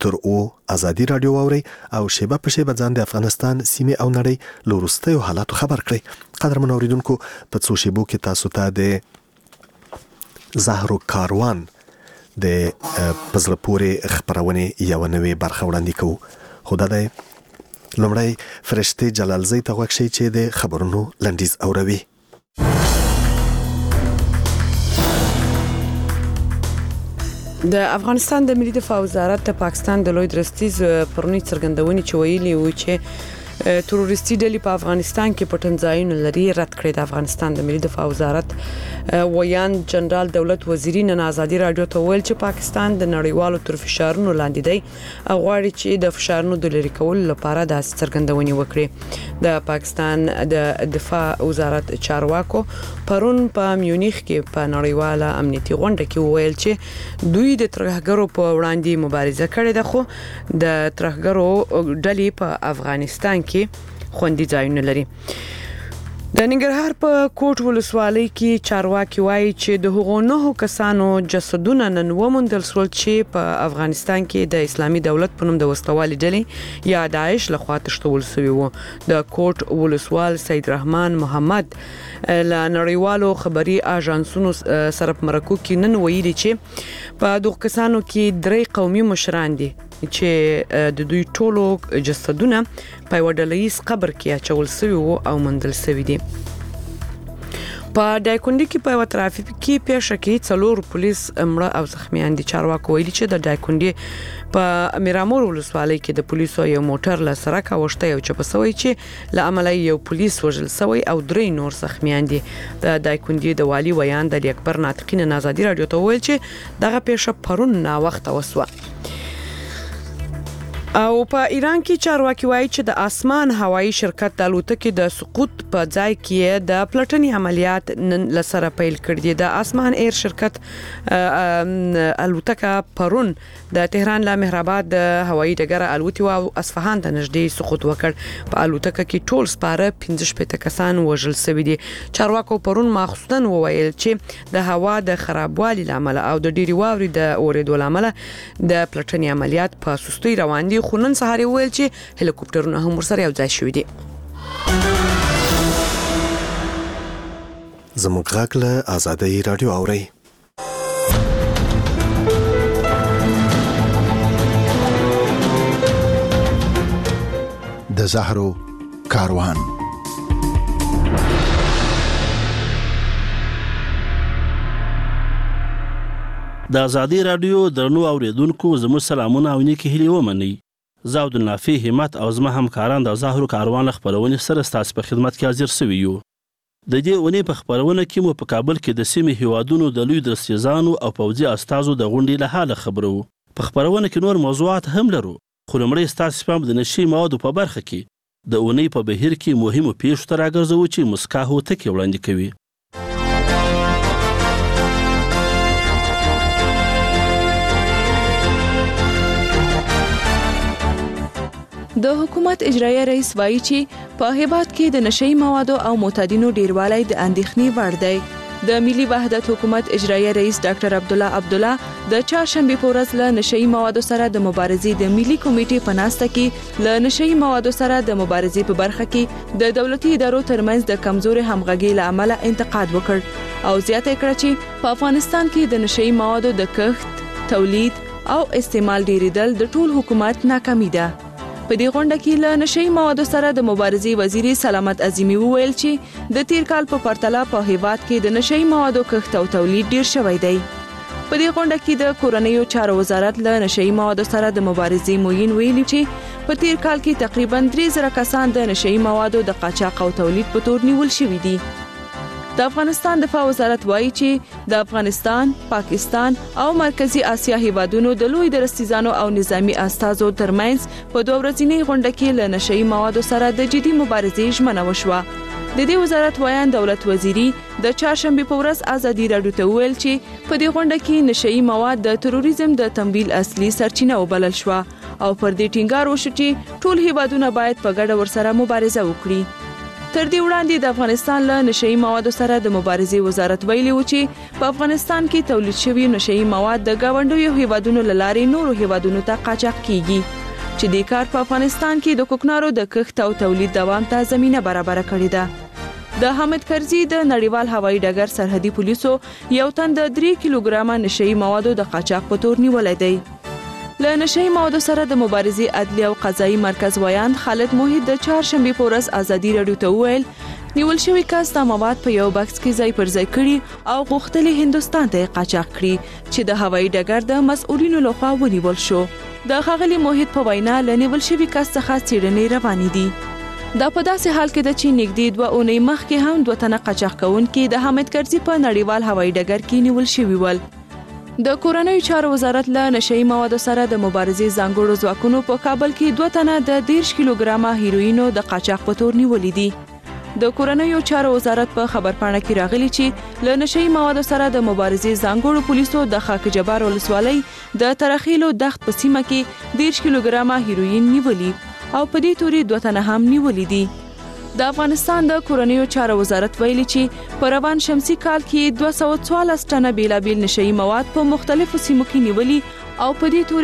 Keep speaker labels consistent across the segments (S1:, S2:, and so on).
S1: تر او ازادي رادیو واوري او شیبه په شیبه ځان د افغانستان سیمه او نړۍ له وروستیو حالاتو خبر کړئ. قدرمن اوریدونکو په څو شیبو کې تاسو ته د زهرو کاروان د پزله پورې خبرونه یو نوې برخه وړاندې کوو. خو دا د لومړی فرشته جلالزی ته غوښتي چې د خبرونو لنډیز اوروي.
S2: د افغانستان د ملي دفاع وزارت د پاکستان د لوی درستیز پرونی څرګندونې چې ویلي و چې تروریستي ډلې په افغانستان کې پټنځایونه لري رد کړی. د افغانستان د ملي دفاع وزارت ویان جنرال دولت وزیری نن ازادي رادیو ته ویل چې پاکستان د نړیوالو تر فشارونو لاندې دی او غواړي چې د فشارونو د لرې کولو لپاره د څرګندونې وکړي. د پاکستان د دفاع وزارت چارواکو پرون په میونخ کې په نړیواله امنیتي غونډه کې ویل چې دوی د ترهګرو په وړاندې مبارزه کړې ده، خو د ترهګرو ډلې په افغانستان کې خوندي ځایونه لري. د ننګرهار په کوټ ولسوالۍ کې چارواکي وایي چې د هغو 9 کسانو جسدونه نن وموندل شول چې په افغانستان کې د اسلامي دولت په نوم د وسلوالې ډلې یا داعش لخوا تښتول شوی وو. د کوټ ولسوال سید رحمان محمد له نړیوالو خبري اژانسونو سره په مرکو کې نن ویلي چې په دغه کسانو کې 3 قومي مشران دي چې د دوی ټولو جسدونه په وډلېس قبر کې اچول شوی وو او موندل شوی دي. په دایکندي کې په ترافیکي پیښه کې 4 پولیس مړه او زخمیان دي. چارواکو ویلي چې د دایکندي په میرامور ولسوالۍ کې د پولیسو یو موټر له سړک اوښته یو چپسوي چې له عمله یو پولیس وژل شوی او 3 نور زخمیان دي. د دایکندي د والی ویان د اکبر ناطقین ازادي رادیو ته ویل چې دغه پیښه پرون نا وخت وسوه. او په ایران کې چارواکي وایي چې د آسمان هوایی شرکت د الوتکې د سقوط په ځای کې د پلټنې عملیات نن لسره پیل کړي دي. د آسمان ایر شرکت الوتکه پرون د تهران له مهرآباد د هوایی ډګر الوتي او اصفهان ته نږدې سقوط وکړ. په الوتکه کې ټول سپاره 15 کسان وژل شوي دي. چارواکو پرون مخصوصا وویل چې د هوا د خرابوالي لامل او د ډېری واوري د اورېدو لامل د پلټنې عملیات په سستۍ روان دي، خو نن سهار ویل چې هلیکوپټرونه هم ورسره یو ځای شوي دي.
S1: زموږ غږ له ازادي رادیو اوري.
S3: د زهرو کاروان.
S4: د ازادي رادیو درنو اوریدونکو زموږ سلامونه او نیکی هیلې ومنئ. زه عبدالنافع همت او زما همکاران د زهرو کاروان خبرونه سره ستاسو په خدمت کې حاضر شوي یو. د دې اونۍ په خبرونه کې مو په کابل کې د سیمې هیوادونو د لوی درستیزانو او پوځي استازو د غونډې له حاله خبرو. په خبرونه کې نور موضوعات هم لرو، خو لومړی ستاسو پام د نشي موادو په برخه کې د اونۍ په بهیر کې مهمو پیښو ته راګرځو چې مسکا هوتکې وړاندې کوي.
S5: د حکومت اجرایه رئیس وایي چې په هیواد کې د نشئی موادو او معتادینو ډیروالی د اندېښنې وړ دی. د ملي وحدت حکومت اجرایه رئیس ډاکټر عبدالله د چهارشنبه په ورځ له نشئی موادو سره د مبارزې د ملي کمیټې په ناسته کې له نشئی موادو سره د مبارزې په برخه کې د دولتي ادارو ترمنځ د کمزوري همغږۍ له امله انتقاد وکړ او زیاته کړه چې په افغانستان کې د نشئی موادو د کښت، تولید او استعمال ډیریدل د ټول حکومت ناکامي ده. په دې غونډه کې له نشئی موادو سره د مبارزې وزیر سلامت عظیمی وویل چې د تیر کال په پرتله په هیواد کې د نشئی موادو کښت او تولید ډیر شوی دی. په دې غونډه کې د کورنیو چارو وزارت له نشئی موادو سره د مبارزې موین ویلي چې په تیر کال کې تقریبا 3000 کسان د نشئی موادو د قاچاق او تولید په تور نیول شوي دي. د افغانستان دفاع وزارت وایي چې د افغانستان، پاکستان او مرکزی اسیا هیوادونو د لوی درستیزانو او نظامی استازو ترمنځ په 2 ورځنۍ غونډه کې له نشئی موادو سره د جدي مبارزې ژمنه وشوه. د دې وزارت وایان دولت وزیری د چهارشنبه په ورځ ازادي رادیو ته ویل چې په دې غونډه کې نشئی مواد د تروریزم د تمویل اصلي سرچینه وبلل شو او پر دې ټینګار وشو چې ټول هیوادونه باید په ګډه ورسره مبارزه وکړي. تر دې وړاندې د افغانستان له نشئی موادو سره د مبارزې وزارت ویلي و چې په افغانستان کې تولید شوي نشئی مواد د ګاونډیو هیوادونو له لارې نورو هیوادونو ته قاچاق کیږي چې د کار په افغانستان کې د کوکنارو د کښت او تولید دوام ته زمينه برابر کړې ده. د حامد کرزي د نړیوال هوایي ډګر سرحدي پولیسو یو تن د 3 کیلوګرام نشئی موادو د قاچاق په تور نیولې دی. له نشئی موادو سره د مبارزې عدلي او قضایي مرکز ویاند خالد موحد د چهارشنبه په ورځ ازادي رادیو ته وویل نیول شوی کس د مواد په یو بکس کې ځای پر ځای کړي او غوښتل هندستان ته قاچاق کړي چې د هوایي ډګر د مسؤلینو لخوا ونیول شو. د ښاغلي موحد په وینا له نیول شوی کس څخه څېړنې روانې دي. دا په داسې حال کې د چین نږدې 2 اونۍ مخکې هم 2 تنه قاچاق کوونکي د حامد کرزي په نړیوال هوایي ډګر کې نیول شوي ول. د کورنیو چارو وزارت له نشئی موادو سره د مبارزې ځانګړو ځواکونو په کابل کې 2 تنه د 10 کیلوګرامه هیروینو د قاچاق په تور نیولې دي. د کورنیو چارو وزارت په خبرپاڼه کې راغلي چې له نشئی موادو سره د مبارزې ځانګړو پولیسو د خاک جبار ولسوالۍ د ترخیلو دښت په سیمه کې 10 کیلوګرامه هیروین نیولي او په دې توري 2 تنه هم نیولې دي. د افغانستان د کورنیو چارو وزارت ویلي چې په روان شمسي کال کې 214 ټنه بیلابیل نشئی مواد په مختلفو سیمو کې نیولي او په دې توري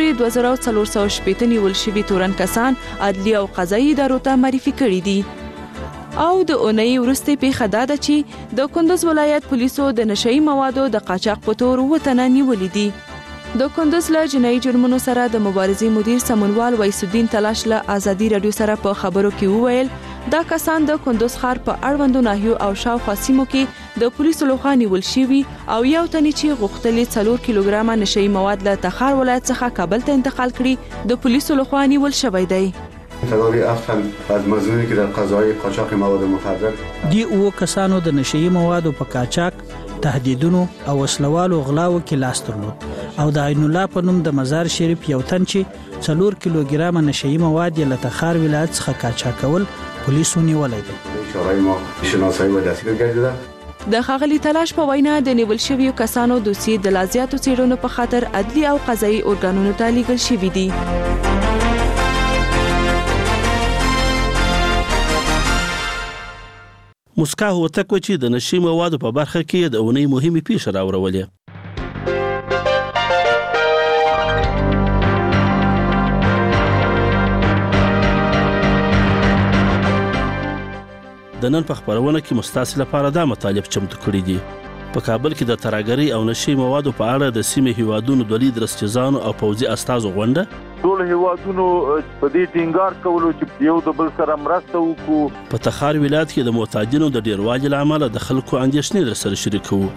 S5: 2418 نیول شوي تورن کسان عدلي او قضایي ادارو ته معرفي کړي دي. او د اونۍ وروسته پیښه دا ده چې د کندوز ولایت پولیسو د نشئی موادو د قاچاق په تور 2 تنه نیولي دي. د کندوز له جنایي جرمونو سره د مبارزې مدیر سمونوال ویس الدین تلاش له ازادي رادیو سره په خبرو کې وویل دا کسان د کندوز ښار په اړوندو ناحیو او شاوخوا سیمو کې د پولیسو لخوا نیول شوي او یو تن چې غوښتلې 4 کیلوګرامه نشئی مواد له تخار ولایت څخه کابل ته انتقال کړي د پولیسو لخوا نیول شوی دی.
S6: تداوی اصلا از مزنونی که در قضای قاچاق مواد مخدر
S7: دی او کسانو د نشئی موادو په قاچاق تهدیدونو او وسلوالو غلاو کې لاس درلود او د عین الله په نوم د مزار شریف یو تن چې 4 کیلوګرام نشئی مواد له تخار ولایت څخه قاچاق کول پولیسو نیولای دي.
S6: اشاره ما شناسایی و دستگیر گردیده.
S5: د ښاغلي تلاش په وینا د نیول شویو کسانو دوسیې د لازیاتو څېړنو په خاطر عدلي او قضایي ارګانونو ته لیږل شوي دي.
S4: مسکا هوتک و چې د نشئی موادو په برخه کې د اونۍ مهمې پیښې راوړولې. د نن په خبرونه کې مستاسل لپاره دا مطالب چمتو کړی دي. په کابل کې د ترهګرۍ او نشئی موادو په اړه د سیمې هیوادونو د لید رسټیزانو او پوځي استازو غونډه
S8: ټول هیوادونو په دې ټینګار کولو چې یو د بل سره مرسته وکړو.
S4: په تخار ولایت کې د معتادینو د ډیروالي له امله د خلکو اندېښنې درسره شریکوو.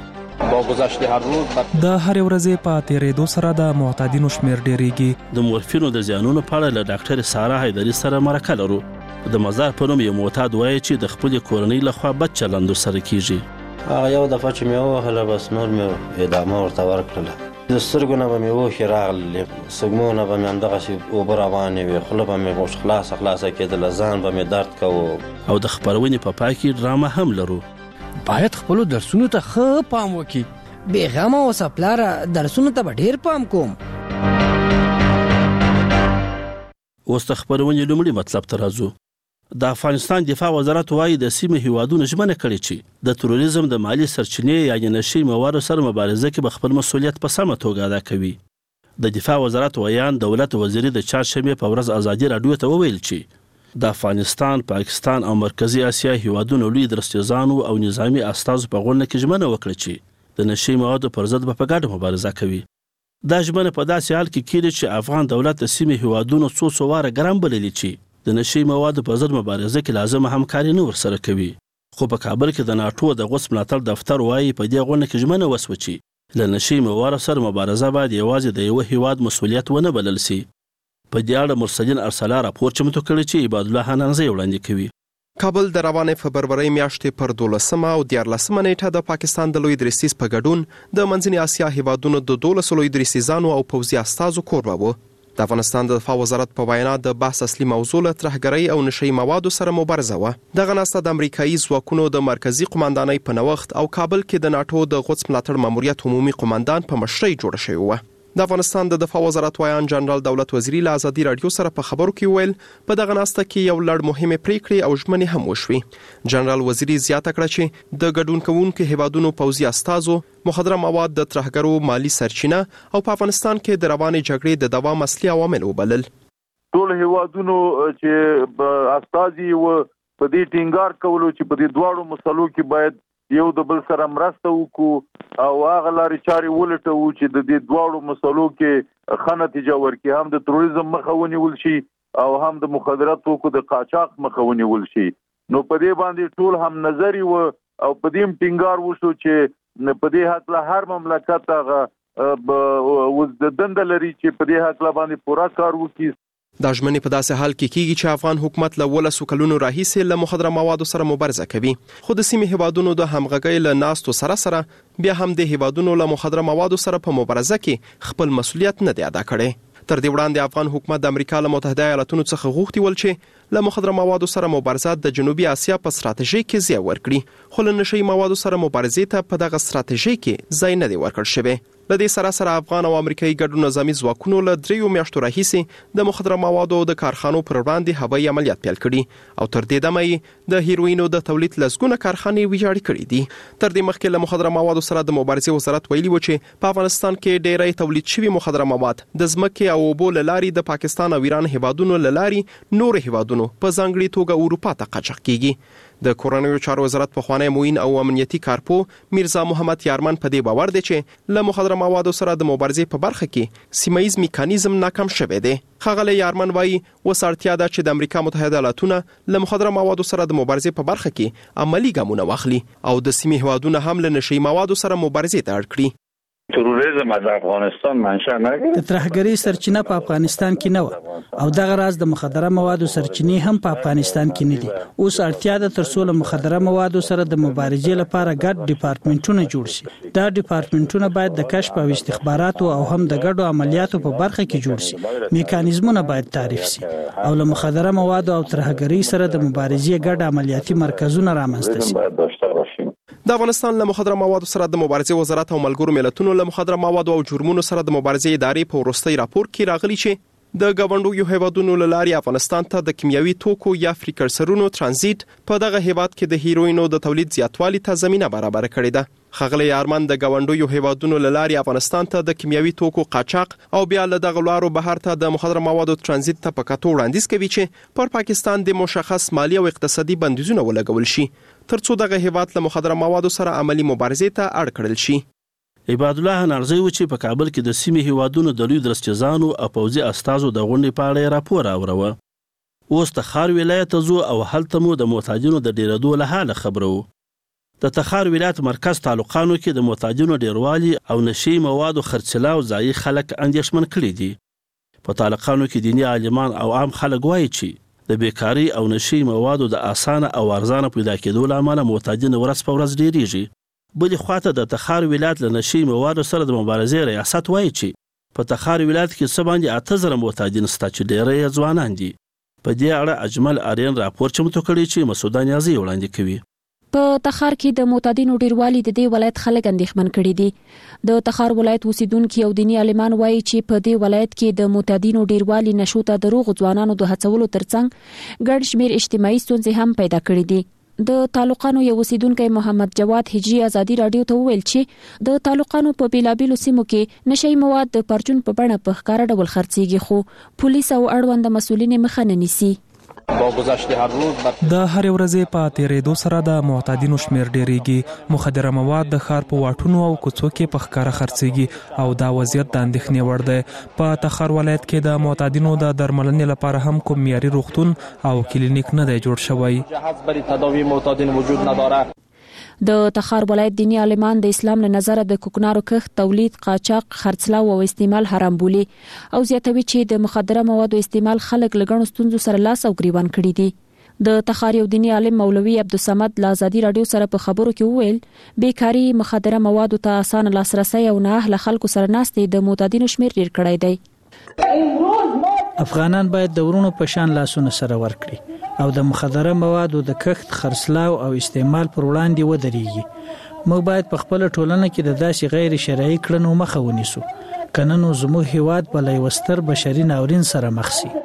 S9: د هر ورځې په تیریدو سره د معتادینو شمیر ډیریږي.
S4: د مورفینو د زیانونو په اړه له ډاکټر سارا حیدري سره مرکه لرو. د مزار په نوم یو معتاد وایي چې د خپل کورنۍ لخوا بد چلند سره کیږي.
S10: هغه یو دفعه چې مې وهله بس نور مې اعدامه ورته ورکړله. د سترګو نه به مې اوښکې راغللې، سږمو نه به مې همدغسې اوبه روانې وې، خوله به مې خلاصه کېدله، ځان به مې درد کوو.
S4: او د خپرونې په پای کې ډرامه هم لرو.
S11: باید خپلو درسونو ته ښه پام وکړي. بېغمه اوسه پلاره، درسونو ته به ډېر پام کوم.
S4: اوس د خپرونې لومړي مطلب ته راځو. د افغانستان دفاع وزارت وايي د سیمې هیوادونو ژمنه کړې چې د تروریزم د مالی سرچینې یعنې نشئی موادو سره مبارزه کې به خپل مسؤلیت په سمه توګه ادا کوي. د دفاع وزارت ویان دولت وزیري د چهارشنبه په ورځ ازادي رادیو ته وویل چې د افغانستان، پاکستان او مرکزی اسیا هیوادونو لوی درستیزانو او نظامی استازو په غونډه کې ژمنه وکړه چې د نشئی موادو پر ضد به په ګډه مبارزه کوي. دا ژمنه په داسې حال کې کېږي چې افغان دولت د سیمې هیوادونو څو واره ګرم بللي چې د نشئی موادو په ضد مبارزه کې لازمه همکاري نه ورسره کوي. خو په کابل کې د ناټو د غوڅ ملاتړ دفتر وایي په دې غونډه کې ژمنه وسوه چې له نشئی موادو سره مبارزه باید یوازې د یوه هیواد مسؤلیت ونه بلل سي. په دې اړه مرسلین ارسلا راپور چمتو کړی چې عباد الله حنانزی وړاندې کوي.
S12: کابل د روانې فبرورۍ میاشتې پر 12 او 14 نیټه د پاکستان د لوی درستیز په ګډون د منځنۍ اسیا هیوادونو د 12 لوی درستیزانو او پوځي استازو کوربه و. د افغانستان د دفاع وزارت په وینا د بحث اصلي موضوع له ترهګرۍ او نشئی موادو سره مبارزه وه. دغه ناسته د امریکایي ځواکونو د مرکزي قماندانۍ په نوښت او کابل کې د ناټو د غوڅ ملاتړ ماموریت عمومي قماندان په مشرۍ جوړه شوې وه. د افغانستان د دفاع وزارت وایان جنرال دولت وزیری له ازادي رادیو سره په خبرو کې ویل په دغه ناسته کې یو لړ مهمه پریکړې او ژمنې هم وشوې. جنرال وزیری زیاته کړه چې د ګډون کوونکو هیوادونو پوځي استازو مخدره مواد د ترهګرو مالی سرچینه او په افغانستان کې د روانې جګړې د دوام اصلي عوامل وبلل.
S8: ټول هیوادونو چې استازي و په دې ټینګار کولو چې په دې دواړو مسلو کې باید یو د بل سره مرسته وکړو او هغه لارې چارې ولټوو چې د دې دواړو مسلو کې ښه نتیجه ورکړي، هم د تروریزم مخه ونیول شي او هم د مخدره توکو د قاچاق مخه ونیول شي. نو په دې باندې ټول هم نظری و او په دې ټینګار وشو چې په دې حق له هر مملکت هغه وز د دند لري چې په دې حق له باندې پورا کار وکړي.
S12: دا ژمنې په داسې حال کې کیږي چې افغان حکومت له 12 کلونو راهیسې له مخدره موادو سره مبارزه کوي، خو د سیمې هیوادونو د همغږۍ له ناستو سره بیا هم د هیوادونو له مخدره موادو سره په مبارزه کې خپل مسؤلیت نه دی ادا کړی. تر دې وړاندې افغان حکومت د امریکا له متحده ایالاتونو څخه غوښتي ول چې له مخدره موادو سره مبارزه د جنوبي اسیا په ستراتیژي کې ځای ورکړي، خو له نشئی موادو سره مبارزې ته په دغه ستراتیژي کې ځای نه دی ورکړل شوی. له دې سره افغان او امریکایي ګډو نظامي ځواکونو له 3 میاشتو راهیسې د مخدره موادو د کارخانو پر وړاندې هوایي عملیات پیل کړي او تر دې دمه د هیروینو د تولید لسګونه کارخانې ویجاړې کړې دي. تر دې مخکې له مخدره موادو سره د مبارزې وزارت ویلي و چې په افغانستان کې ډېری تولید شوي مخدره مواد د ځمکې او اوبو له لارې د پاکستان او ایران هیوادونو له لارې نور هیوادونو په ځانګړي توګه اروپا ته قاچاق کیږي. د کورنیو چارو وزارت پخوانی معین او امنیتي کارپو میرزا محمد یارمن په دې باور دی چې له مخدره موادو سره د مبارزې په برخه کې سیمایي میکانیزم ناکام شوی دی. ښاغلی یارمن وایي اوس اړتیا ده چې د امریکا متحده ایالاتونه له مخدره موادو سره د مبارزې په برخه کې عملی ګامونه واخلي او د سیمې هیوادونه هم له نشئی موادو سره مبارزې ته اړ کړي.
S13: تروریزم از افغانستان منشأ نگرفت.
S7: د ترهګرۍ سرچینه په افغانستان کې نه و او دغه راز د مخدره موادو سرچینې هم په افغانستان کې نه دي. اوس اړتیا ده تر څو له مخدره موادو سره د مبارزې لپاره ګډ ډپارټمنټونه جوړ شي. دا ډپارټمنټونه باید د کشف او استخباراتو او هم د ګډو عملیاتو په برخه کې جوړ شي. میکانیزمونه باید تعریف شي او له مخدره موادو او ترهګرۍ سره د مبارزې ګډ عملیاتي مرکزونه رامنځته شي.
S12: د افغانستان له مخدره موادو سره د مبارزې وزارت او ملګرو ملتونو له مخدره موادو او جرمونو سره د مبارزې ادارې په وروستي راپور کې راغلي چې د ګاونډیو هیوادونو له لارې افغانستان ته د کیمیاوي توکو یا فریکرسرونو ترانزیت په دغه هیواد کې د هیروینو د تولید زیاتوالي ته زمینه برابر کړې ده. ښاغلی یارمن د ګاونډیو هیوادونو له لارې افغانستان ته د کیمیاوي توکو قاچاق او بیا له دغه لارو بهر ته د مخدره موادو ترانزیت ته په کتو وړاندیز کوي چې پر پاکستان د مشخص مالی او اقتصادي بندیزونه ولګول شي ترڅو دغه هیواد له مخدره موادو سره عملی مبارزې ته اړ کړل شي.
S4: عباد الله نارزی و چې په کابل کې د سیمې هیوادونو د لوی درستیزانو او پوځي استازو د غونډې په اړه راپور اوروه. اوس تخار ولایت ته ځو او هلته مو د معتادینو د ډیرېدو له حاله خبرو. د تخار ولایت مرکز تعلقانو کې د معتادینو ډیروالي او نشئی موادو خرڅلاو ځایي خلک اندېښمن کړي دي. په تعلقانو کې دیني عالمان او عام خلک وایي چې د بیکاری او نشئی موادو د اسانه او ارزانه پیدا کېدو له امله معتادین ورځ په ورځ ډیریږي. بلې خواته د تخار ولایت له نشئی موادو سره د مبارزې ریاست وایي چې په تخار ولایت کې څه باندې 8,000 معتادین شته چې ډیری یې ځوانان دي. په دې اړه اجمل آرین راپور چمتو کړی چې مسعود نیازی وړاندې کوي.
S14: په تخار کې د معتادینو ډیروالی د دې ولایت خلک اندېښمن کړي دي. د تخار ولایت اوسیدونکو او دیني عالمان وایي چې په دې ولایت کې د معتادینو ډیروالی نشو ته د روغ ځوانانو د هڅولو ترڅنګ ګډ شمیر اجتماعي ستونزې هم پیدا کړي دي. د تعلقانو یو اوسیدونکو محمد جواد هجری ازادي رادیو ته وویل چې د تعلقانو په بیلابیلو سیمو کې نشئی مواد د پرچون په بڼه په ښکاره ډول خرڅيږي، خو پولیس او اړوند مسؤلین مخه نه نیسي.
S9: د هر ورځې په تیرېدو سره د معتادینو شمیر ډیریږي. مخدره مواد د ښار په واټونو او کوڅو کې په ښکاره خرڅيږي او دا وضعیت د اندېښنې وړ دی. په تخار ولایت کې د معتادینو د درملنې لپاره هم کوم معیاري روغتون او کلینیک نه دی جوړ شوی.
S14: د تخار ولایت دیني عالمان د اسلام له نظره د کوکنارو کښت، تولید، قاچاق، خرڅلاو او استعمال حرام بولي او زیاتوي چې د مخدره موادو استعمال خلک له ګڼو ستونزو سره لاس او ګریوان کړي دي. د تخار یو دیني عالم مولوي عبدالصمد له ازادي رادیو سره په خبرو کې وویل بیکاری، مخدره موادو ته اسانه لاسرسي او نه اهل خلکو سره ناستې د معتادینو شمیر ډیر کړی دی.
S7: افغانان باید د ورونو په شان لاسونه سره ورکړي او د مخدره موادو د کښت، خرڅلاو او استعمال پر وړاندې ودرېږي. موږ باید په خپل ټولنه کې د داسې غیر شرعي کړنو مخه ونیسو. کننو زموږ هیواد بلای وستر بشري ناورین سره مخ شي.
S14: د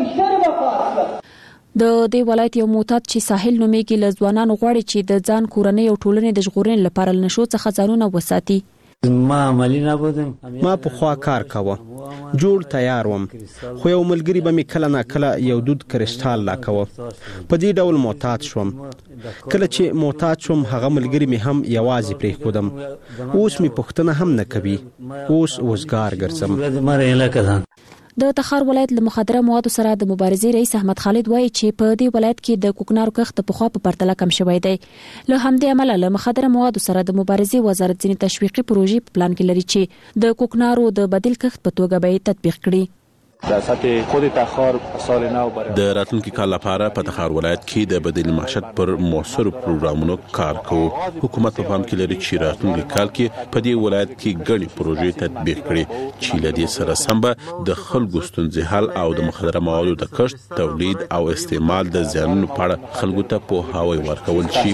S14: دې ولایت یو معتاد چې ساحل نومیږي له ځوانانو غواړي چې د ځان کورنۍ او ټولنې د ژغورنې لپاره له نشو څخه ځانونه وساتي.
S15: ما په خوا کار کاوه، جوړ تیار وم، خو یو ملګری به مې کله نا کله یو دود کرسټال لا کوه. په دې ډول معتاد شوم. کله چې معتاد شوم هغه ملګری مې هم یوازې پرېښودم. اوس مې پوښتنه هم نه کوي. اوس وزګار ګرځم.
S14: د تخار ولایت له مخدره موادو سره د مبارزې رئیس احمد خالد وایي چې په دې ولایت کې د کوکنارو کښت په خوا په پرتله کم شوی دی. له همدې امله له مخدره موادو سره د مبارزې وزارت ځینې تشویقي پروژې په پلان کې لري چې د کوکنارو د بدیل کښت په توګه به تطبیق کړي.
S16: د سطح خود تخار سال نو
S17: د راتلونکي کال لپاره په تخار ولایت کې د بدیل معیشت پر موثر پروګرامونو کار کوو. حکومت په پام کې لري چې راتلونکي کال کې په دې ولایت کې ګڼې پروژې تطبیق کړي چې له دې سره سم به د خلکو ستونزې حل او د مخدره موادو د کښت، تولید او استعمال د زیانونو په اړه خلکو ته پوهاوی ورکول شي.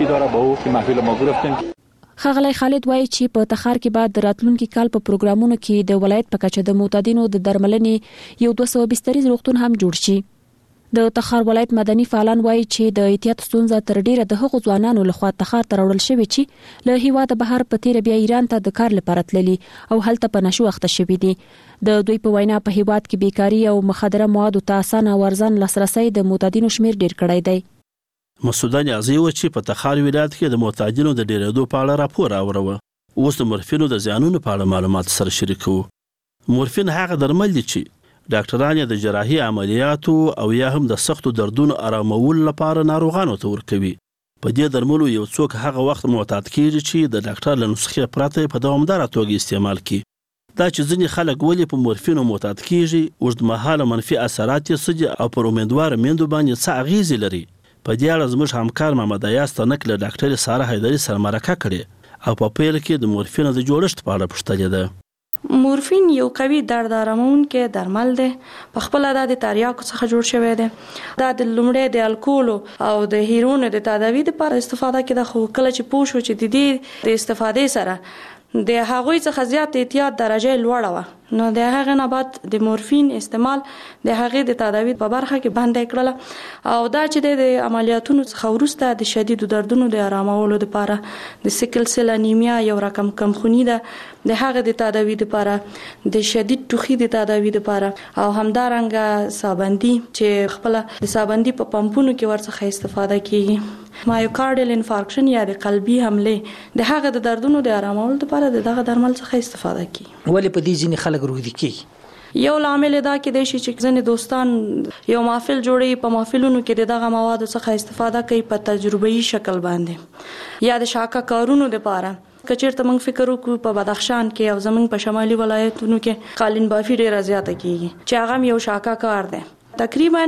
S14: ښاغلی خالد وایي چې په تخار کې بعد د راتلونکي کال په پروګرامونو کې د ولایت په کچه د معتادینو د درملنې یو 200 بستریز روغتون هم جوړ شي. د تخار ولایت مدني فعالان وایي چې د احتیاط ستونزه تر ډیره د هغو ځوانانو لخوا تخار ته راوړل شوې چې له هیواده بهر په تیر بیا ایران ته د کار لپاره تللي او هلته په نشو اخته شوي دي. د دوی په وینا په هیواد کې بیکاری او مخدره موادو ته اسانه او ارزان لاسرسی د معتادینو شمیر ډیر کړی دی.
S4: مسعود نیازی و چې په تخار ولایت کې د معتادینو د ډیرېدو په اړه راپور راوړو. اوس د مورفینو د زیانونو په اړه معلومات سره شریکو. مورفین هغه درمل دي چې ډاکټران یې د جراحي عملیاتو او یا هم د سختو دردونو آرامولو لپاره ناروغانو ته ورکوي. په دې درملو یو څوک هغه وخت معتاد کیږي چې د ډاکټر له نسخې پرته په دوامداره توګه استعمال کړي. دا چې ځینې خلک ولې په مورفینو معتاد کیږي، اوږدمهاله منفي اثرات یې څه دي او پر امیندواره میندو باندې څه اغیزې لري. په دې اړه زموږ همکار محمد ایاز تنک له ډاکټر ساره حیدري سره مرکه کړې او په پیل کې د مورفین د جوړښت په اړه پوښتنه ده.
S18: مورفین یو قوي درد آرامونکی درمل دی. په خپل د تریاکو څخه جوړ شوی دی. دا د لومړی د الکول او د هیروین د تداوی لپاره استفاده کیده، خو کله چې پوه شو چې د دې د استفادې سره د هغوی څخه زیات احتیاط درجه لوړه وه، نو د هغه نه بعد د مورفین استعمال د هغې د تداوی په برخه کې بند کړله او دا چې د عملیاتونو څخه وروسته د شدیدو دردونو د آرامولو لپاره د سیکل سیل انیمیا یو رقم کمخونی ده، د هغه د تداوی لپاره د شدید ټوخي د تداوی لپاره او همدارنګه سابندي چې خپل د سابندي په پمپونو کې ورڅخه استفاده کیږي. مایوکارډیل انفارکشن یا د قلبي حمله د هغه د دردونو د آرامولو لپاره دغه درمل څخه استفاده کیږي.
S11: ولې په دې ځینې خلک روږدي کیږي؟
S18: یو لامل دا کې دی چې ځینې دوستان یو محفل جوړي، په محفلونو کې دغه موادو څخه استفاده کوي په تجربه‌ای شکل باندې یا د شاکه کارونو لپاره. کچیرته موږ فکر وکړو په بدخشان کې او زمونږ په شمالي ولایتونو کې قالین بافي ډیره زیاته کیږي چې هغه یو شاکه کار دی. تقریبا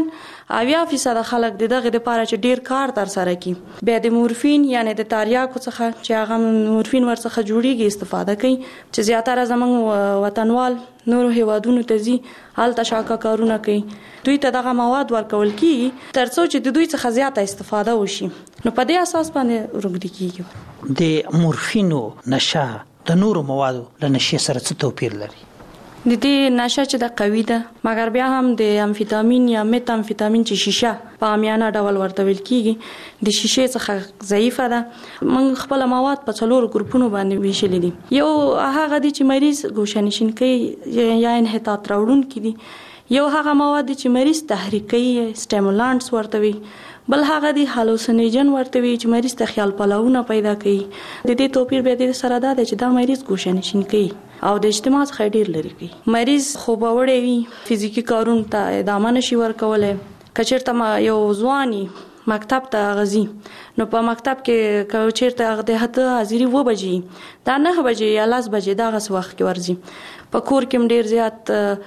S18: 80% خلک دغه لپاره چې ډیر کار تر سره کوي بیا د مورفین یعنی د تریاکو څخه چې هغه مورفین ورڅخه جوړیږي استفاده کوي، چې زیاتره زمونږ وطنوال نورو هیوادونو ته ځي هلته شاکه کارونه کوي. دوی ته دغه مواد ورکول کیږي ترڅو چې د دوی څخه زیاته استفاده وشي، نو په دې اساس باندې روږدي کیږي.
S7: د مورفینو نشه د نورو موادو له نشې سره څه توپیر لري؟
S18: د دې نشه چې د قوي ده، مګر بیا هم د امفیتامین یا میت امفیتامین چې شیشه په عامیانه ډول ورته ویل کیږي د شیشې څخه ضعیفه ده. موږ خپل مواد په 4 ګروپونو باندې ویشلي دي. یو هغه دي چې مریض ګوشه‌نشین کوي یا انحطاط راوړونکي دي، یو هغه مواد چې مریض تحریکي سټیمولانټس ورته وي، بل هغه دی هالوسینوجن ورته وي چې مریض ته خیال پلاونه پیدا کوي. د دې توپیر به د سره دا چې دا مریض ګوشه‌نشین کوي او د اجتماع څخه ډیر لري کوي. مریض خوبوړی وي، فزیکی کارونه ته ادامه نشي ورکولای. کچیرته یو ځواني مکتب ته غزي، نو په مکتب کې کچیرته هغه د حاضری 2 بجې دا 9 بجې یا 10 بجې دغه وخت کې ورځي. په کور کې ډیر زیات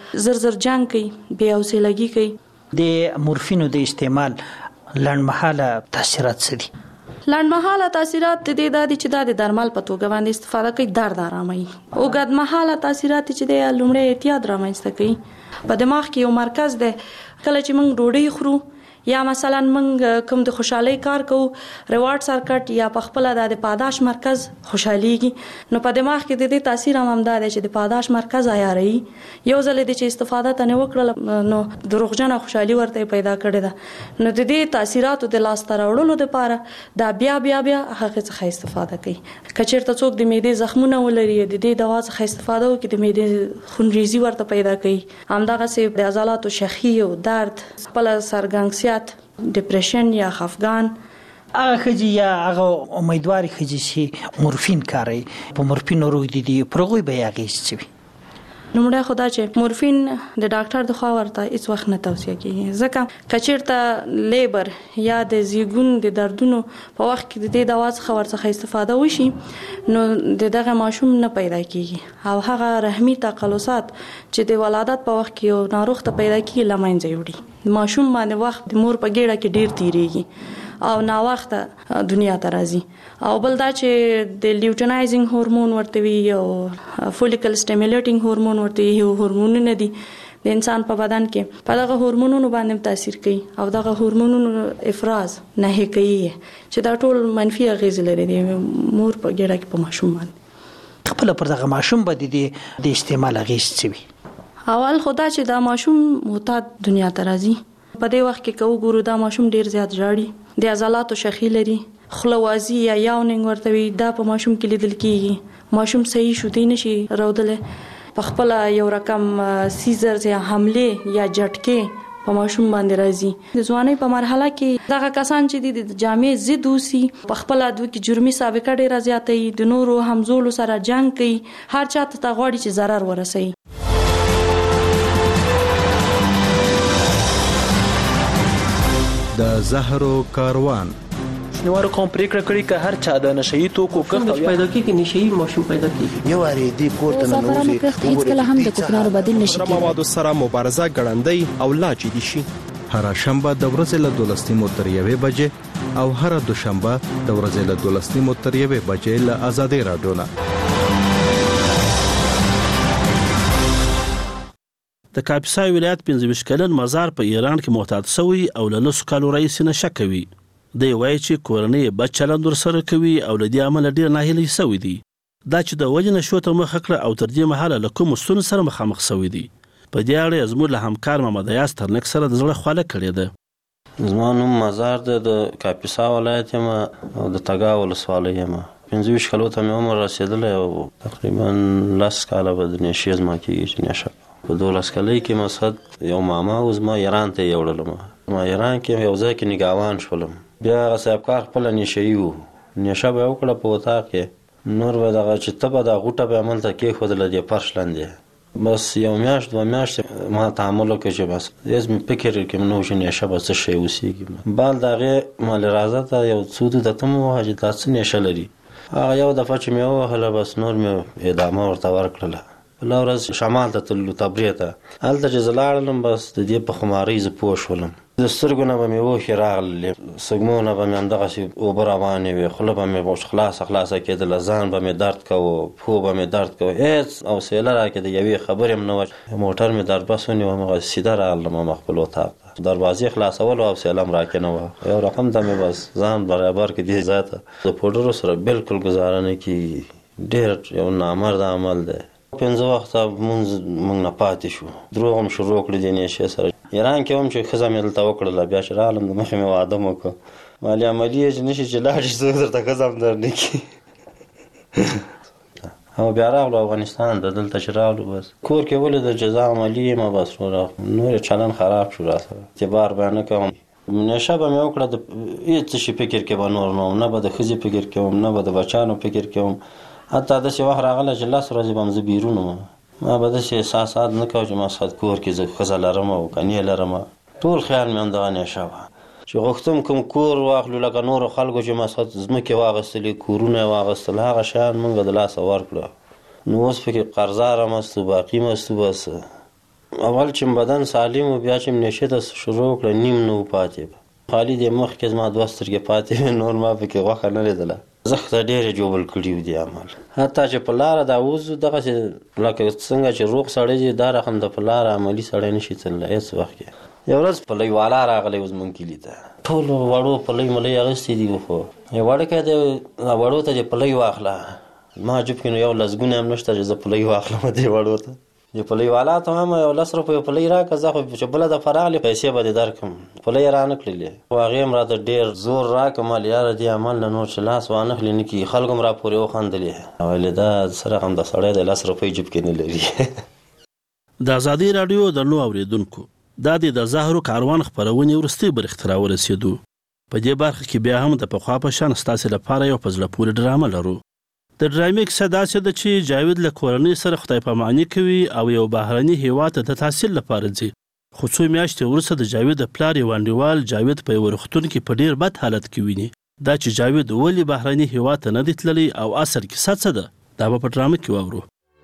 S18: زر جنگ کوي، بیا اوسېلګي کوي.
S7: د مورفینو د استعمال لنډمحاله تاثیرات څه دي؟
S18: لنډمحاله تاثیرات د دې د چې د درمل په توګه باندې استفاده کوي درد آرامي. اوږدمحاله تاثیرات چې د لومړی احتیاط رامنځته کوي. په دماغ کې یو مرکز دی، کله چې موږ ډوډۍ خورو یا مثلا موږ کوم د خوشحالي کار کوو ریوارډ سرکټ یا په خپل د پاداش مرکز خوشحاليږي نو په دماغ کې د دې تاثیر هم دا دی چې د پاداش مرکز عیاري یو ځل د چې استفاده تنه وکړل نو دروغجنه خوشحالي ورته پیدا کړي ده نو د دې تاثیراتو د لاس تر وړلو لپاره دا بیا هغه څخه استفاده کوي کچېرته څوک د معدې زخمونه ولري د دې دوا څخه استفاده وکړي د معدې خونریزي ورته پیدا کوي همدغه سي د عضلاتو شخي او درد خپل سرګنګسیات ډیپریشن یا خفګان
S7: هغه خجی یا هغه امیدواري خجی چې مورفین کاروي په مورفین روغ دي پرغوي به هغه شي
S18: نومړی خدا چې مورفین د ډاکټر د خوا ورته هیڅ وخت نه توصیه کیږي ځکه کچیرته لیبر یا د زیګون د دردونو په وخت کې د دې دوا څخه ورڅخه استفاده وشي نو دغه ماشوم نه پیدا کیږي او هغه رحمي تقلصات چې د ولادت په وخت کې یو ناروغ ته پیدا کیږي لمنځه وړي ماشوم باندې وخت د مور په ګیډه کې ډیر تیریږي او نا وخته دنیا ته راځي او بل دا چې د لیوټینایزینګ هورمون ورته وي او فولیکل سټیمولیټینګ هورمون ورته یو هورمونونه دي د انسان په بدن کې په دغه هورمونونو باندې تاثیر کوي او دغه هورمونونو افراز نه کوي چې دا ټول منفي اغیز لري د مور په ګیډه کې په ماشوم باندې
S7: خپل پر دغه ماشوم باندې د استعمال اغیز چوي
S18: اول خدا چې دا ماشوم معتاد دنیا ته راځي په دې وخت کې کو ګورو دا ماشوم ډیر زیات ژاړي د عضلاتو شخي لري خلوازي یا یاوننګ ورته وي دا په ماشوم کې لیدل کیږي ماشوم صحیح شو دی نشي راودله په خپل یو رقم سیزرز یا حمله یا جټکه په ماشوم باندې راځي د ځواني په مرحله کې دغه کسان چې د جامع ضد اوسي په خپل د کې جرمي سابقه ډیره زیاتې د نورو همزولو سره جنگ کوي هر چاته ته غواړي چې zarar ورسوي
S3: د زهرو کاروان
S19: شنوارو کوم پریکړه کړې چې هر چا د نشئی توکو کښت پیدا کیږي نشئی ماشوم پیدا کیږي
S3: یو اړې دی کوړه نه نوځي
S14: هیڅ کله هم د کوکنارو بدیل نشي
S12: کېدای موادو سره مبارزه ګړندۍ او لا جدي شي
S3: هر شنبه د ورځې له 12 تر 1 بجې او هر دوشنبه د ورځې له 12 تر 1 بجې له آزادۍ رادیو نه
S4: د کاپیسا ولایت 25 کلن مزار په ایران کې معتاد شوی او له 9 کالو راهیسې نشه کوي دی وایي چې کورنۍ بد چلند ورسره کوي او له دې امله ډیر ناهیلي شوی دی دا چې د وجه نشو ته مخ کړه او تر دې مهاله له کوم ستونزو سره مخامخ شوی دی په دې اړه زموږ له همکار محمد یاس ترنک سره د زړه خواله کړې ده
S10: زما نوم مزار د کاپیسا ولایت یم او د تګا ولسوالۍ یم 25 کالو ته مې عمر رسیدلی او تقریبا 10 کاله به د نشې زما کېږي چې نشه په 12 کالۍ کې مقصد یو ماما او زما ایران ته یوړلم ما ایران کې یو ځای کې نگاوان شولم بیا هغه صاحبکار خپل نشهیي وو نشه به وکړه په اتاق کې نور به دغه چې ته به دا غوټه به هملته کېښودله دې فرش لاندې بس یو میاشت 2 میاشتې ما تعامل وکړ چې بس هېڅ مې فکر کې نه و چې نشه به څه شی اوسېږي بال د هغې مالې راځه ته یو څو د ته مې ووهه چې دا څه نشه لري هغه یو دفعه چې مې ووهله بس نور مې ادامه ورته ورکړله بله ورځ شمال ته تللو تبریه ته هلته چې زه لاړلم بس د دې په خمارۍ زه پوه شولم د سترګو نه به مې اوښې راغللې سږمو نه به مې همدغسې اوبه روانې وې خوله به مې خلاصه کېدله ځان به مې درد کوو پښو به مې درد کوو هېڅ حوصله راکې د یوې خبرې هم نه وه موټر مې دربس ونیوم هغسې سیده راغلم هم خپل اتاق ته دروازې خلاصولو حوصله هم راکې نه وه یو رقم ته مې بس ځان برابر کړي دې ځای ته د پوډرو سره بالکل ګزاره نه کېږي ډېر یو نامرده عمل دی 5 وخته مونږ نه پاتې شو دروغ هم شروع کړي دې نشې سره ایران کې هم چې ښځه مې دلته وکړله بیا چې راغلم د مخې مې واده مو وکړ مالې عملي یې چې نشي چې لاړ شي څوک درته ښځه هم در نه کړي او بیا راغلو افغانستان ته دلته چې راغلو بس کور کې ولې د جزا عملي یم بس نور چلن خراب شو را سره اعتبار به نه کوم نشه به مې وکړه د هېڅ شي فکر کې به نور نه وم نه به د ښځې فکر کوم نه به د بچیانو فکر کوم حتی داسې وخت راغلی چې 10 ورځې به هم زه بیرون وم ما به داسې احساسات نه کوم چې ما سخت کور کې زه ښځه لرم او کنې لرم ټول خیال مې همدغه نشه وه چې غوښتم کوم کور واخلو لکه نورو خلکو چې ما سخت ځمکې واخیستلې کورونه یې واخیستل هغه شیان موږ د لاسه ورکړه نو اوس پکې قرضداره مستو باقي مستو بس اول چې بدن سالم و بیا چې نشې ته شروع کړه نیم نه و پاتې خالي د مخکې زما 2 سترګې پاتې نور ما پکې غوښه نه لیدله زخته ډېرې جوبل کړي و دي عمل حتی چې په لاره دا وځو دغسې لکه څنګه چې روغ سړی دی دا رقم د په لاره عملي سړی نشي تللی هېڅ وخت کې یو ورځ پلی والا راغلی و زمونږ کلي ته ټولو وړو پلی ملی اخیستې دي خو یو وړکی دی وړو ته چې پلی واخله ما جوب کې نو یو لسګونه هم نشته چې زه پلی واخلم دې وړو ته د پلی والا ته هم یو 10 روپیو پلی راکړه زه خو چې بله دفعه راغلې پیسې به دې درکړم پلی یې رانه کړلې خو هغې هم راته ډېر زور راکړه مال یاره دې عمل نه نور چې لاس وانخلي نه کي خلکو هم راپورې وخندلې ویلې دا سره هم د سړی د 10 روپۍ جوب کې نه لري
S4: د ازادي راډیو درنو اوریدونکو دا د ظاهرو کاروان خپرونې وروستۍ برخې ته راورسېدو په دې برخه کې بیا هم د پخوا په شان ستاسې لپاره یو په زړه پورې ډرامه لرو د ډرامې کیسه داسې ده چې جاوید له کورنۍ سره خدای پاماني کوي او یو بهرني هیواد ته د تحصیل لپاره ځي خو څو میاشتې وروسته د جاوید د پلار یو انډیوال جاوید په یوه روغتون کې په ډېر بد حالت کې ویني دا چې جاوید ولې بهرني هیواد ته نه دی تللی او اصل کیسه څه ده دا به په ډرامه کې واورو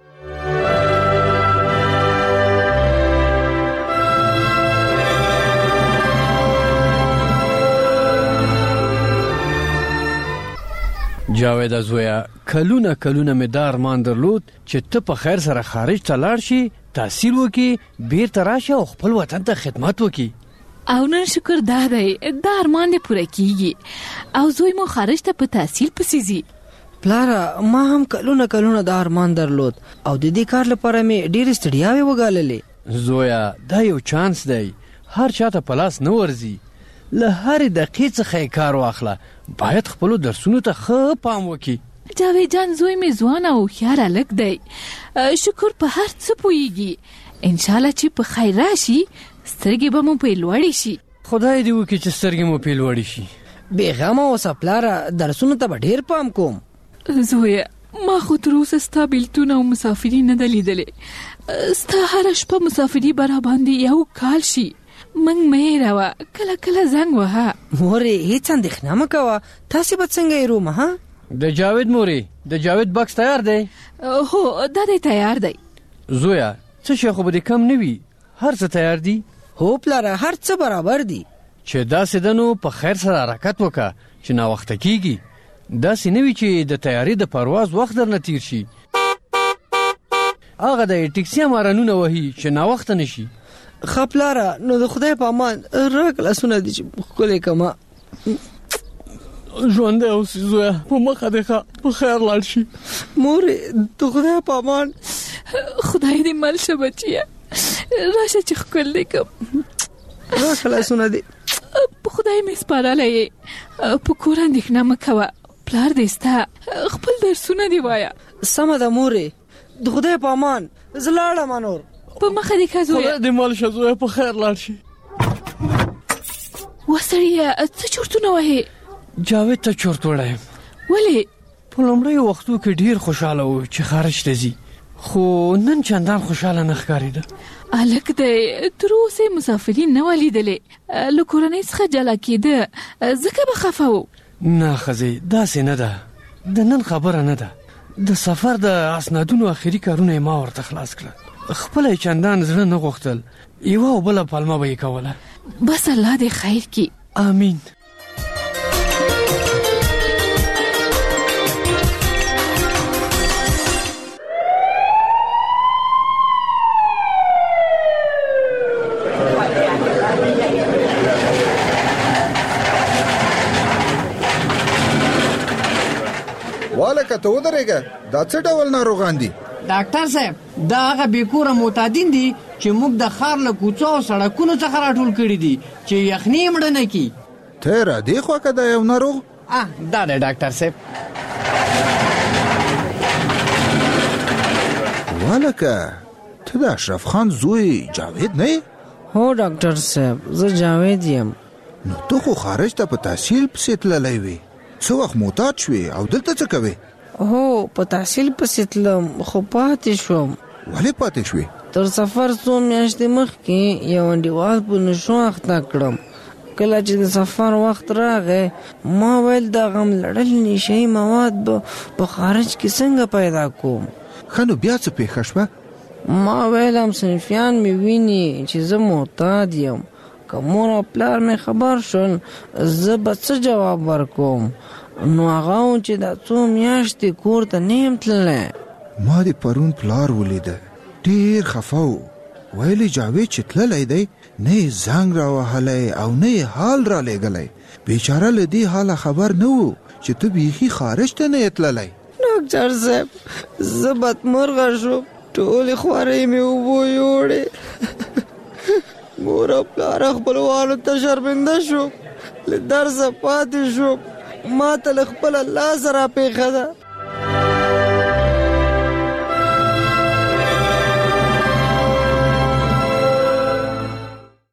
S11: جاوید زویا کلونه مې دا ارمان درلود چې ته په خیر سره خارج ته لاړ شي تحصیل وکړي بیرته راشي او خپل وطن ته خدمت وکړي
S5: او نن شکر دا دی دا ارمان دې پوره کیږي او زوی مو خارج ته په تحصیل پسې ځي
S11: پلاره ما هم کلونه دا ارمان درلود او د دې کار لپاره مې ډېرې ستړیاوې وګاللې زویا دا یو چانس دی هر چاته په لاس نه ورځي له هرې دقیقې څخه یې کار واخله باید خپلو درسونو ته ښه پام وکړي
S5: جاوید جان زوی مې ځوان او هوښیار هلک دی شکر په هر څه پوهیږي انشاءالله چې په خیر راشي سترګې به مو پرې لوړې شي
S11: خدای دې وکړي چې سترګې مو پرې لوړې شي بېغمه اوسه پلاره درسونو ته به ډېر پام کوم
S5: زویه ما خو تر اوسه ستا بېلتون او مسافري نه ده لیدلې ستا هره شپه مسافري به راباندې یو کال شي منګ مې راوه کله زنګ وهه
S11: مورې هیڅ اندېښنه مه کوه تاسې به څنګه یې رومه ها د جاوید مورې د جاوید بکس تیار دی
S5: هو دا دی تیار دی
S11: زویا څه شی خو به دې کم نه وي هر څه تیار دي هو پلاره هر څه برابر دي چې داسې ده نو په خیر سره حرکت وکړه چې ناوخته کیږي داسې نه وي چې د تیاري د پرواز وخت درنه تیر شي هغه د ټیکسي مارانونه وهي چې ناوخته نه شي ښه پلاره نو د خدای په امان راکړه لاسونه دي چې ښکلی کړمه ژوندی اوسې زویه په مخه دې ښه په خیر لاړ شي مورې د خدای په امان
S5: خدای دې مل شه بچیه راشه چې ښکلی کړم
S11: راکړه لاسونه دي
S5: په خدای مې سپارلی یې په کور اندېښنه مه کوه پلار دې ستا خپل درسونه دې وایه
S11: سمه ده مورې د خدای په امان زه لاړم نور
S5: په مخه دې ښه زویه
S11: خدای دې مل شه زویه په خیر لاړ شي
S5: وسړیه څه چورتونه وهې
S11: جاوید ته چورت وړی یم
S5: ولې
S11: په لومړیو وختو کې ډېر خوشحاله و چې خارج ته ځي خو نن چندان خوشحاله نه ښکارېده
S5: هلک دی تر اوسه مسافري نه وه لیدلې له کورنۍ څخه جلا کېده ځکه به خفه و
S11: نه ښځې داسې نه ده د نن خبره نه ده د سفر د اسنادونو اخري کارونه یې ما ورته خلاص کړل خپله یې چندان زړه نه غوښتل یوه او بله پلمه به یې کوله
S5: بس الله دې خیر کړي
S11: آمین
S20: والکه ته ودرېږه دا څه ډول ناروغان دي
S11: ډاکټر صاحب دا هغه بېکوره معتادین دي چې موږ د ښار له کوڅو او سړکونو څخه راټول کړي دي چې یخني یې مړه نه کړي
S20: ته را دې خوا که دا یو ناروغ
S11: دا دی ډاکټر صاحب
S20: والکه ته د اشرف خان زوی جاوید نه یې
S11: هو ډاکټر صاحب زه جاوید یم
S20: نو ته خو خارج ته په تحصیل پسې تللی وې څه وخت معتاد شوې او دلته څه کوې
S11: هو په تحصیل پسې تلم خو پاتې شوم
S20: ولې پاتې شوې
S11: تر سفر څو میاشتې مخکې یو انډیوال په نشو اخته کړم کله چې د سفر وخت راغی ما ویل د غم لړل نشهیي مواد په خارج کې څنګه پیدا کوم
S20: ښه نو بیا څه پېښه شوه
S11: ما ویل همصنفیان مې ویني چې زه معتاد یم که مور او پلار مې خبر شول زه به څه جواب ورکوم نو هغه و چې دا څو میاشتې کور ته نه یم تللی
S20: ما د پرون پلار ولیده ډېر خفه و ویلي جاوید چې تللی دی نه یې زنګ راوهلی او نه یې حال را لېږلی. بیچاره له دې حاله خبر نه و چې ته بیخي خارج ته نه یې تللی.
S11: ډاکټر صاحب زه بدمرغه شوم، ټولې خوارۍ مې اوبو یوړې. مور او پلار خپلوانو ته شرمنده شوم، له درسه پاتې شوم، ما ته له خپله لاسه راپېښه ده.